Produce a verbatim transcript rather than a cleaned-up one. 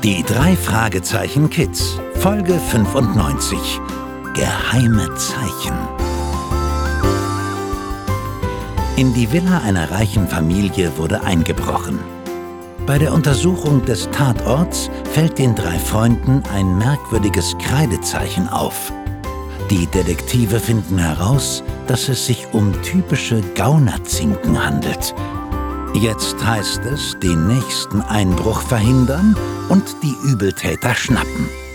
Die drei Fragezeichen Kids, Folge fünfundneunzig. Geheime Zeichen. In die Villa einer reichen Familie wurde eingebrochen. Bei der Untersuchung des Tatorts fällt den drei Freunden ein merkwürdiges Kreidezeichen auf. Die Detektive finden heraus, dass es sich um typische Gaunerzinken handelt. Jetzt heißt es, den nächsten Einbruch verhindern und die Übeltäter schnappen.